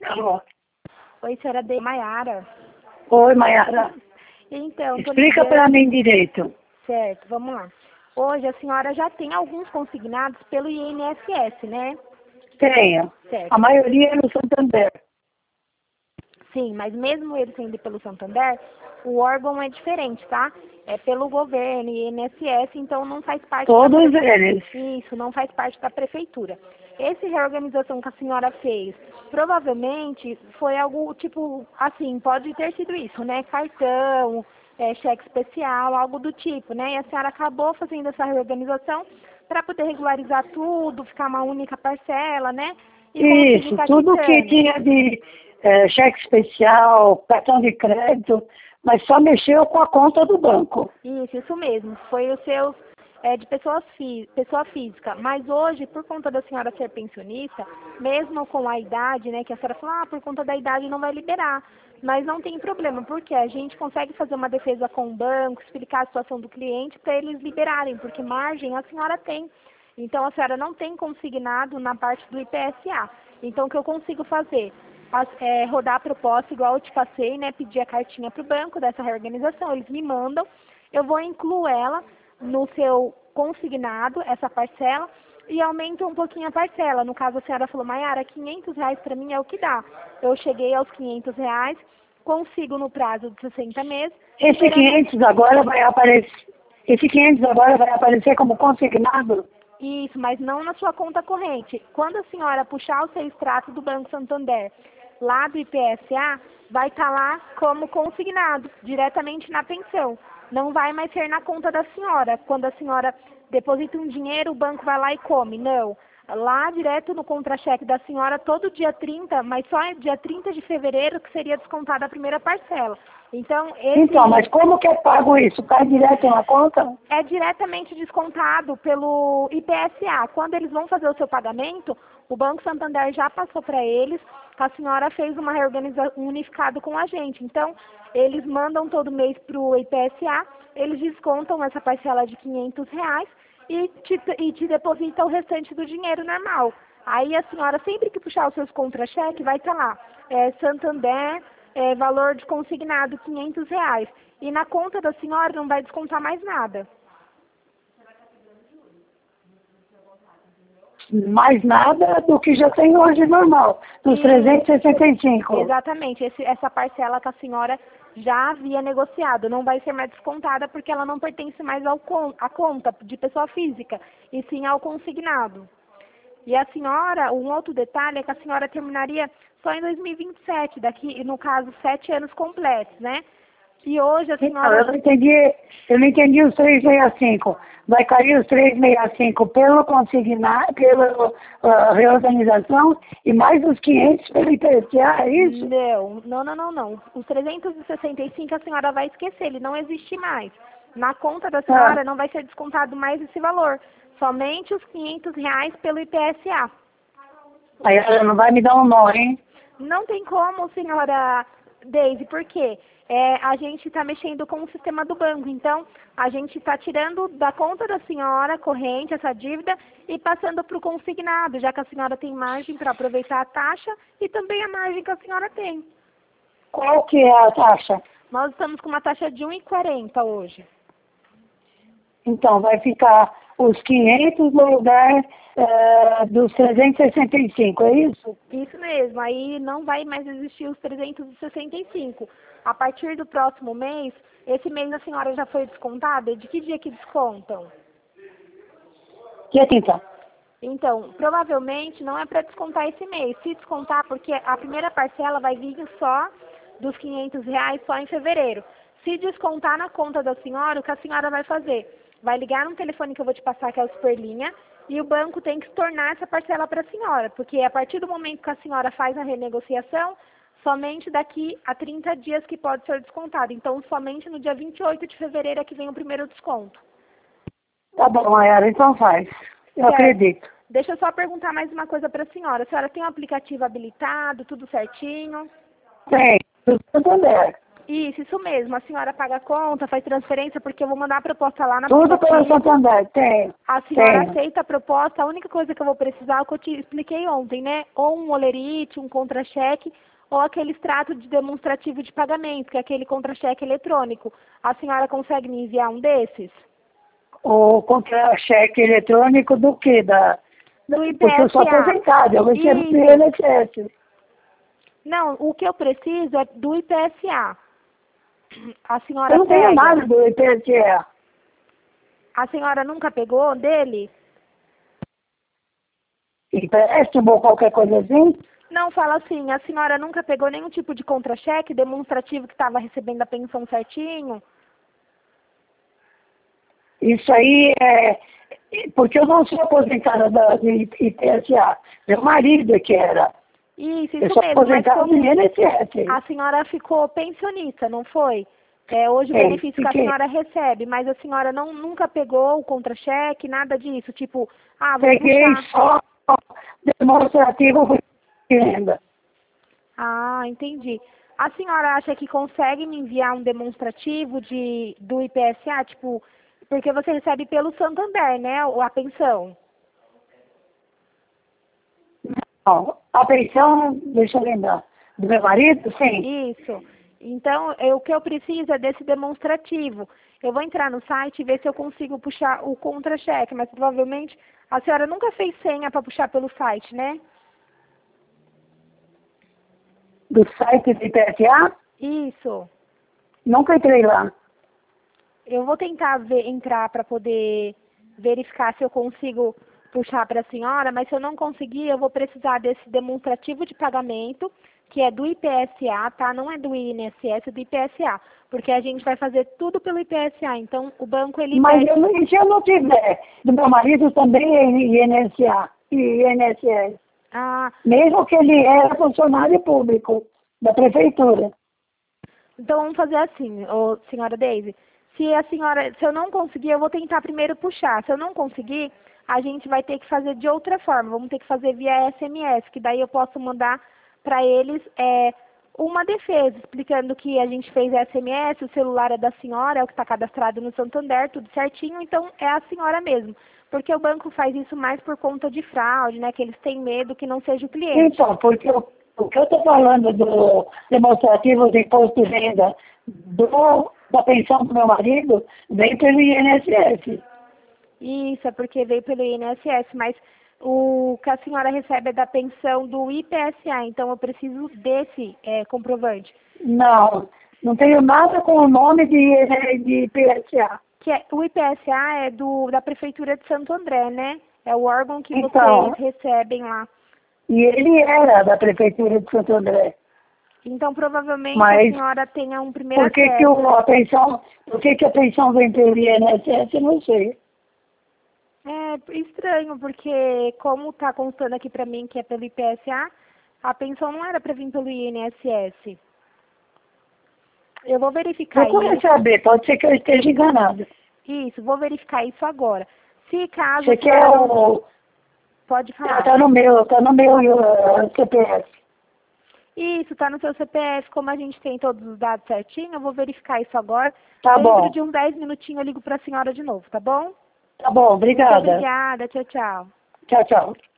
Alô. Oi, senhora de Maiara. Oi, Maiara. Então, tô Explica ligando. para mim direito. Certo, vamos lá. Hoje a senhora já tem alguns consignados pelo INSS, né? Tenho. Certo. A maioria é no Santander. Sim, mas mesmo ele sendo pelo Santander, o órgão é diferente, tá? É pelo governo, INSS, então não faz parte Todos da eles. Isso, não faz parte da prefeitura. Essa reorganização que a senhora fez, provavelmente foi algo tipo, assim, pode ter sido isso, né? Cartão, cheque especial, algo do tipo, né? E a senhora acabou fazendo essa reorganização para poder regularizar tudo, ficar uma única parcela, né? E conseguir Isso, estar tudo que quitando. tinha de cheque especial, cartão de crédito, mas só mexeu com a conta do banco. Isso mesmo. Foi o seu de pessoa física. Mas hoje, por conta da senhora ser pensionista, mesmo com a idade, né, que a senhora falou, por conta da idade não vai liberar. Mas não tem problema, porque a gente consegue fazer uma defesa com o banco, explicar a situação do cliente para eles liberarem, porque margem a senhora tem. Então a senhora não tem consignado na parte do IPSA. Então o que eu consigo fazer? Rodar a proposta, igual eu te passei, né? Pedir a cartinha para o banco dessa reorganização, eles me mandam, eu vou incluir ela no seu consignado, essa parcela, e aumento um pouquinho a parcela. No caso, a senhora falou, Maiara, R$ 500 para mim é o que dá. Eu cheguei aos R$ 500, consigo no prazo de 60 meses. Esse 500 agora vai aparecer. Esse 500 agora vai aparecer como consignado? Isso, mas não na sua conta corrente. Quando a senhora puxar o seu extrato do Banco Santander, lá do IPSA, vai estar lá como consignado, diretamente na pensão. Não vai mais ser na conta da senhora. Quando a senhora deposita um dinheiro, o banco vai lá e come. Não. Lá, direto no contra-cheque da senhora, todo dia 30, mas só dia 30 de fevereiro que seria descontada a primeira parcela. Então, Mas como que é pago isso? Cai direto na conta? É diretamente descontado pelo IPSA. Quando eles vão fazer o seu pagamento, o Banco Santander já passou para eles que a senhora fez uma reorganização unificado com a gente. Então, eles mandam todo mês para o IPSA, eles descontam essa parcela de R$ 500 e te depositam o restante do dinheiro normal. Aí a senhora, sempre que puxar os seus contra-cheques, vai estar lá, Santander, valor de consignado R$ 500. E na conta da senhora não vai descontar mais nada. Mais nada do que já tem hoje normal, dos 365. Exatamente, essa parcela que a senhora já havia negociado não vai ser mais descontada porque ela não pertence mais à conta de pessoa física, e sim ao consignado. E a senhora, um outro detalhe é que a senhora terminaria só em 2027, daqui, no caso, 7 anos completos, né? E hoje a senhora... Eu não entendi os 365. Vai cair os 365 pelo consignar, pela reorganização e mais os 500 pelo IPCA, é isso? Não. Os 365 a senhora vai esquecer, ele não existe mais. Na conta da senhora não vai ser descontado mais esse valor, somente os R$ 500 pelo IPSA. Aí ela não vai me dar um nó, hein? Não tem como, senhora Deise, por quê? A gente está mexendo com o sistema do banco, então a gente está tirando da conta da senhora corrente essa dívida e passando para o consignado, já que a senhora tem margem para aproveitar a taxa e também a margem que a senhora tem. Qual que é a taxa? Nós estamos com uma taxa de 1,40 hoje. Então, vai ficar os 500 no lugar dos 365, é isso? Isso mesmo, aí não vai mais existir os 365. A partir do próximo mês, esse mês a senhora já foi descontada? De que dia que descontam? Dia 30. Então, provavelmente não é para descontar esse mês. Se descontar, porque a primeira parcela vai vir só dos R$ 500 só em fevereiro. Se descontar na conta da senhora, o que a senhora vai fazer? Vai ligar num telefone que eu vou te passar, que é o Superlinha, e o banco tem que tornar essa parcela para a senhora, porque a partir do momento que a senhora faz a renegociação, somente daqui a 30 dias que pode ser descontado. Então, somente no dia 28 de fevereiro é que vem o primeiro desconto. Tá bom, Mayara, então faz. Eu acredito. Deixa eu só perguntar mais uma coisa para a senhora. A senhora tem o aplicativo habilitado, tudo certinho? Tem, do Santander. Isso mesmo. A senhora paga a conta, faz transferência, porque eu vou mandar a proposta lá na Tudo pelo aplicativa. Santander, tem. A senhora Tenho. aceita a proposta, a única coisa que eu vou precisar é o que eu te expliquei ontem, né? Ou um olerite, um contra-cheque, ou aquele extrato de demonstrativo de pagamento, que é aquele contra-cheque eletrônico. A senhora consegue me enviar um desses? O contra-cheque eletrônico do quê? Do Porque eu sou IPSA. aposentado, eu recebo do Isso. INSS. Não, o que eu preciso é do IPSA. A senhora Eu não tenho pega? nada do IPSE. A senhora nunca pegou dele? Empréstimo ou qualquer coisa assim? Não, fala assim, a senhora nunca pegou nenhum tipo de contra-cheque demonstrativo que estava recebendo a pensão certinho? Isso aí é... Porque eu não sou aposentada do IPSA. Meu marido é que era. Isso Eu sou mesmo, mas aposentada do como INSS. a senhora ficou pensionista, não foi? É, hoje o Ei, benefício que a fiquei. senhora recebe, mas a senhora nunca pegou o contra-cheque, nada disso, tipo, vou Peguei puxar. só demonstrativo de renda. Ah, entendi. A senhora acha que consegue me enviar um demonstrativo do IPSA, tipo, porque você recebe pelo Santander, né, a pensão? Não, a pensão, deixa eu lembrar, do meu marido, sim. Isso. Então, o que eu preciso é desse demonstrativo. Eu vou entrar no site e ver se eu consigo puxar o contra-cheque, mas provavelmente a senhora nunca fez senha para puxar pelo site, né? Do site do IPSA, Isso. nunca entrei lá. Eu vou tentar entrar para poder verificar se eu consigo puxar para a senhora, mas se eu não conseguir, eu vou precisar desse demonstrativo de pagamento, que é do IPSA, tá? Não é do INSS, é do IPSA, porque a gente vai fazer tudo pelo IPSA. Então, o banco ele Mas pede. e se eu não tiver? Do meu marido também é INSA e INSS. Ah, Mesmo que ele era funcionário público da prefeitura. então vamos fazer assim, senhora Daisy. Se eu não conseguir, eu vou tentar primeiro puxar. Se eu não conseguir, a gente vai ter que fazer de outra forma. Vamos ter que fazer via SMS, que daí eu posso mandar para eles uma defesa, explicando que a gente fez SMS, o celular é da senhora, é o que está cadastrado no Santander, tudo certinho, então é a senhora mesmo. Porque o banco faz isso mais por conta de fraude, né? Que eles têm medo que não seja o cliente. Então, porque o que eu estou falando do demonstrativo de imposto de renda da pensão do meu marido vem pelo INSS. Isso, é porque veio pelo INSS, mas o que a senhora recebe é da pensão do IPSA, então eu preciso desse comprovante. Não, não tenho nada com o nome de IPSA. O IPSA é da Prefeitura de Santo André, né? É o órgão que vocês Então, recebem lá. e ele era da prefeitura de Santo André. Então, provavelmente a Mas senhora tenha um primeiro por que, que acesso. a pensão vem pelo INSS, eu não sei. É estranho, porque como está constando aqui para mim que é pelo IPSA, a pensão não era para vir pelo INSS. Eu vou verificar Procure isso. saber, pode ser que eu esteja enganada. Isso, vou verificar isso agora. Se caso a Você quer senhora não... o... Pode falar. Tá no meu CPF. Isso, está no seu CPF. Como a gente tem todos os dados certinho, eu vou verificar isso agora. Tá Dentro bom, de uns 10 minutinhos eu ligo para a senhora de novo, tá bom? tá bom, Muito obrigada. obrigada. Tchau, tchau. Tchau, tchau.